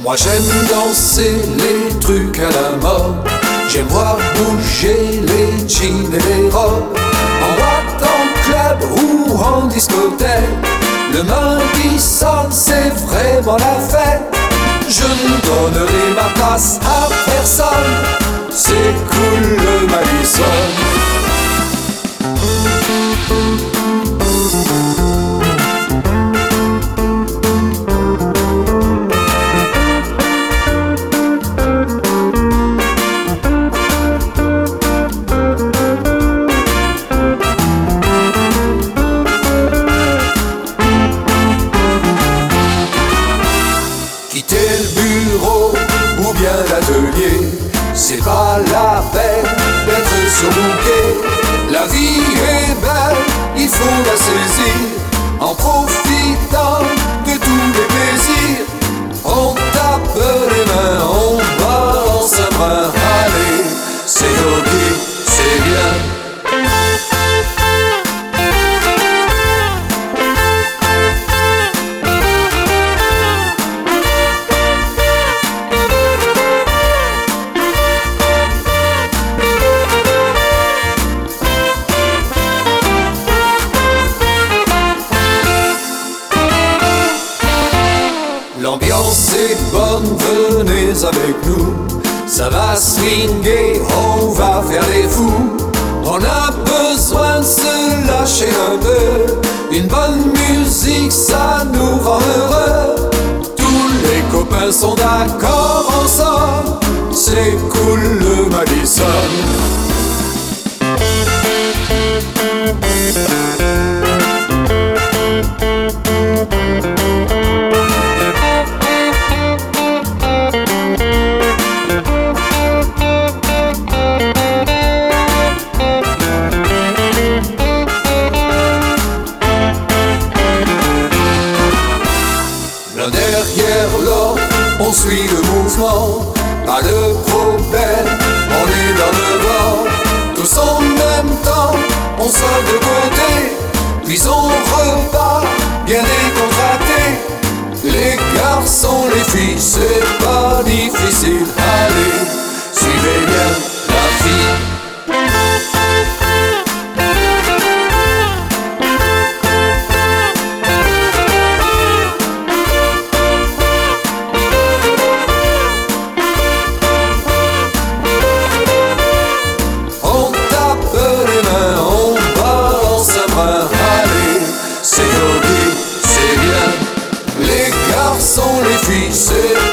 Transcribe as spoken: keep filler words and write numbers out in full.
Moi j'aime danser les trucs à la mode. J'aime voir bouger les jeans et les robes. En boîte, en club ou en discothèque, le lundi sonne, c'est vraiment la fête. Je ne donnerai ma place à personne, c'est cool le Madison. Quitter le bureau ou bien l'atelier, c'est pas la peine d'être surbooké. La vie est belle, il faut la saisir, en profitant de tous les plaisirs. On tape les mains, on balance un brin, allez, c'est ok, c'est bien. L'ambiance est bonne, venez avec nous. Ça va swinguer, on va faire les fous. On a besoin de se lâcher un peu. Une bonne musique, ça nous rend heureux. Tous les copains sont d'accord ensemble, c'est cool le Madison. L'un derrière l'autre, on suit le mouvement, pas de problème, on est dans le vent. Tous en même temps, on sort de côté, puis on repart, bien décontracté. Les garçons, les filles, c'est pas difficile, allez, suivez bien la fille. C'est ok, c'est bien. Les garçons, les filles, c'est